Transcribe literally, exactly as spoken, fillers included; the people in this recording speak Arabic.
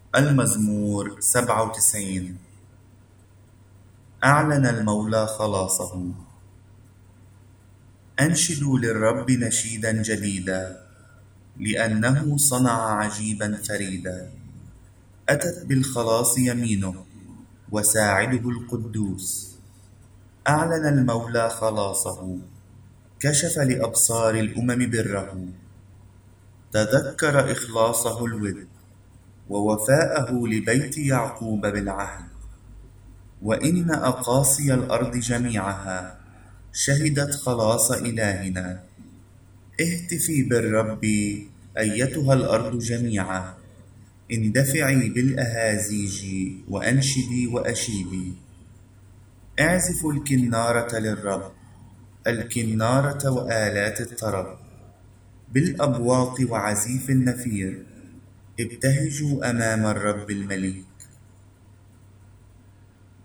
المزمور سبعة وتسعين. أعلن المولى خلاصه. أنشدوا للرب نشيدا جديدا، لأنه صنع عجيبا فريدا. أتت بالخلاص يمينه، وساعده القدوس. أعلن المولى خلاصه، كشف لأبصار الأمم بره. تذكر إخلاصه الود، ووفاءه لبيت يعقوب بالعهد. وإن أقاصي الأرض جميعها شهدت خلاص إلهنا. اهتفي بالرب أيتها الأرض جميعا، اندفعي بالأهازيج وأنشدي وأشيدي. اعزفوا الكنارة للرب، الكنارة وآلات الطرب. بالأبواق وعزيف النفير ابتهجوا أمام الرب المليك.